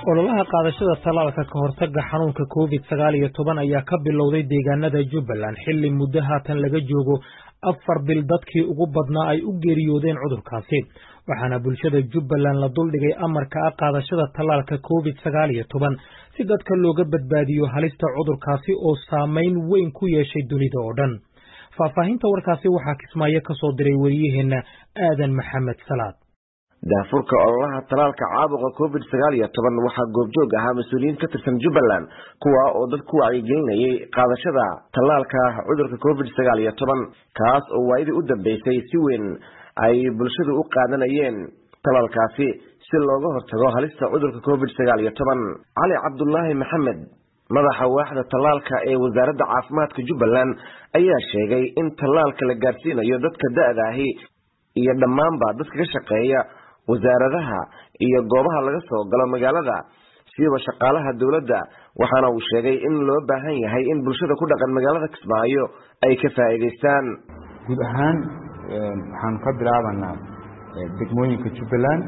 ololaha qaadashada talaalka ka hortagga xanuunka COVID-19 ayaa ka bilowday deegaanada Jubbaland xilli muddo haatan laga joogo 4 bil dadkii ugu badnaa ay u geeriyoodeen cudurkaasi waxaana bulshada Jubbaland la duldhigay amarka qaadashada talaalka COVID-19 si dadka looga badbaadiyo halista cudurkaasi oo saameyn weyn ku yeeshay dunida oo dhan faahfaahinta warkaasi waxaa Kismaayo ka soo diray wariyaheena Aadan Maxamed Salaad daafurka ololaha talaalka caabuqa COVID-19 waxaa goobjoog ahaa mas'uuliyiin ka tirsan Jubbaland kuwa oo dadku wacyigelinayay qaadashada talaalka cudurka COVID-19 kaas oo waayadii u dambeysay si weyn ay bulshadu u qaadanayeen talaalkaasi si looga hortago halista cudurka COVID-19 Cali Cabdullaahi Maxamed madaxa waaxda talaalka ee wasaaradda caafimaadka Jubbaland ayaa sheegay in talaalka la gaarsiinayo dadka da'da ahi iyo dhammaanba dadka ka shaqeeya wasaaradaha iyo goobaha laga soo galo magaalada sida shaqaalaha dawladda waxaana uu sheegay in loo baahan yahay in bulshada ku dhaqan magaalada Kismaayo ay ka faa'iideystaan guud ahaan waxaan ka bilaabanaa degmooyinka Jubbaland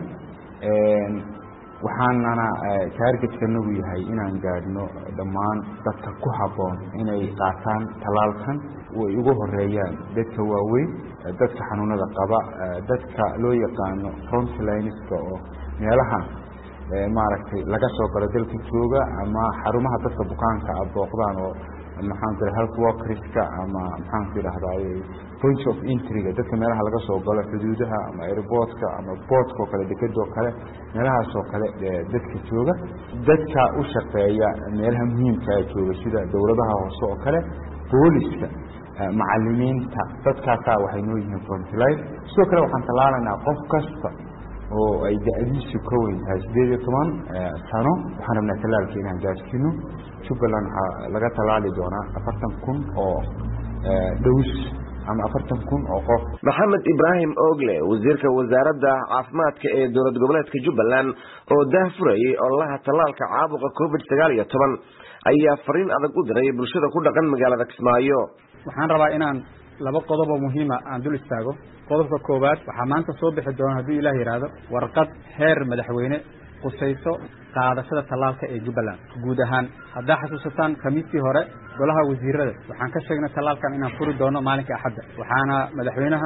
waxaana targetkanagu yahay inaan gaadhno dhammaan dadka ku habboon inay qaataan talaalkan oo ugu horeeyaan dadka waaweyn dadka xanuunada qaba dadka loo yaqaano frontlineska oo meelaha maaragtay laga soo galo dalka jooga ama xarumaha dadka bukaanka ah booqdaan oo maxaan ku health workerska ama maxaan ku yiraahdaa point of entry dadka meelaha laga soo galo xuduudaha ama airportka ama portka kale dekedo kale meelahaas oo kale dadka jooga dadka u shaqeeya meelaha muhiimka ah jooga sida dawladaha hoose oo kale booliska macallimiinta dadkaas waxay noo yihiin frontline sidoo kale waxaan talaalanaa qof kasta oo ay da'diisu ka weyn tahay 18 sano waxaan rabnaa talaalka inaan gaarsiino Jubbaland laga talaali doonaa 40,000 oo dawis ama 40,000 oo qof Maxamed Ibrahim Ogle wasiirka wasaaradda caafimaadka ee dowlad goboleedka Jubbaland oo daahfurayay ololaha talaalka caabuqa COVID-19 ayaa fariin adag u diray bulshada ku dhaqan magaalada Kismaayo waxaan rabaa inaan laba qodob oo muhiim ah aan dul istaago qodobka koowaad waxa maanta soo bixi doona hadii Ilaahay yiraahdo warqad heer madaxweyne qusayso qaadashada talaalka ee Jubbaland guud ahaan hadda xasuusataan khamiistii hore golaha wasiirada waxaan ka sheegnay talaalkan inaan furi doono maalinka Axadda waxaana madaxweyne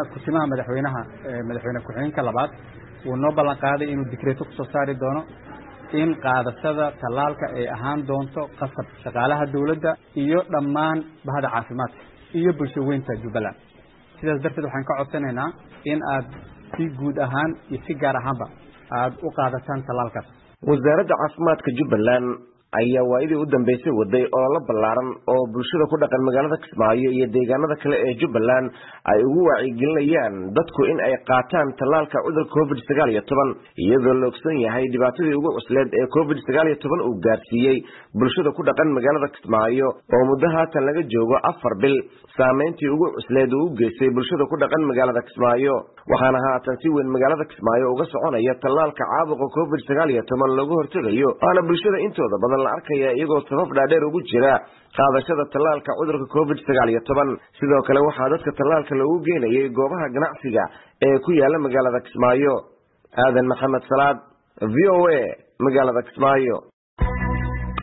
ku-xigeenka labaad uu noo ballan qaaday inuu dekreeto ku soo saari doono in qaadashada talaalka ay ahaan doonto qasab shaqaalaha dawladda iyo dhammaan bahda caafimaadka iyo bulshada weynta Jubbaland sidaas darteed waxaan ka codsanaynaa in aad si guud ahaan iyo si gaar ahaanba aad u qaadataan talaalkaas wasaaradda caafimaadka Jubbaland ayaa waayadii u dambeysay waday olole ballaaran oo bulshada ku dhaqan magaalada Kismaayo iyo deegaanada kale ee Jubbaland ay ugu wacyigelinayaan dadku in ay qaataan talaalka cudurka COVID-19 iyadoo la ogson yahay dhibaatadii ugu cusleed ee COVID-19 uu gaarsiiyay bulshada ku dhaqan magaalada Kismaayo oo muddo haatan laga joogo 4 bil saameyntii ugu cusleed uu geystay bulshada ku dhaqan magaalada Kismaayo waxaana haatan si weyn magaalada Kismaayo uga soconaya talaalka caabuqa COVID-19 looga hortagayo ana bulshada intooda badan la arkaya iyagoo sabab dhaadheer ugu jira qaadashada talaalka cudurka COVID-19 sidoo kale waxaa dadka talaalka lagu geenayay goobaha ganacsiga ee ku yaala magaalada Kismaayo Aadan Maxamed Salaad VOA magaalada Kismaayo